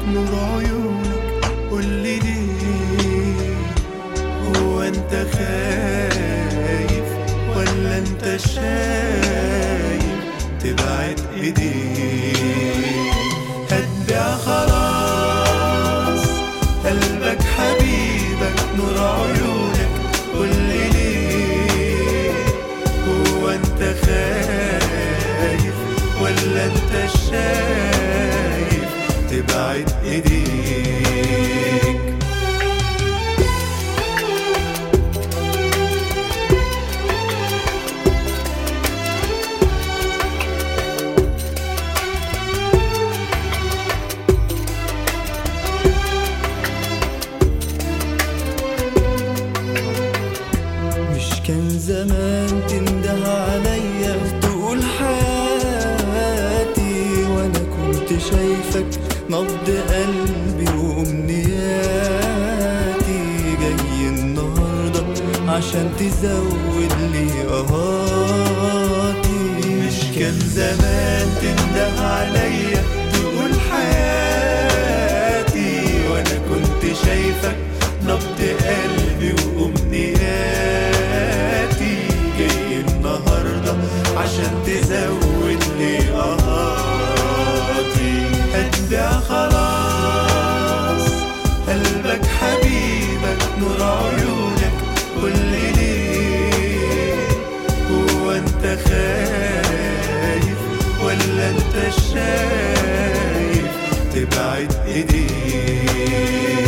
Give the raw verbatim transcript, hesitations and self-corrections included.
نور عيونك قولي ليه، هو انت خايف ولا انت شايف تبعد ايديك؟ هتبيع خلاص قلبك حبيبك نور عيونك قولي ليه، هو انت خايف ولا انت شايف تبعد ايديك؟ كان زمان تنده عليا تقول حياتي، وانا كنت شايفك نبض قلبي وامنياتي، جاي النهارده عشان تزود لي قهاتي. مش كان زمان تنده عليا تقول حياتي، وانا كنت شايفك نبض قلبي وامنياتي، عشان تزود لي قهاتي. هتبيع خلاص قلبك حبيبك نور عيونك قولي ليه، هو انت خايف ولا انت شايف تبعد ايديك؟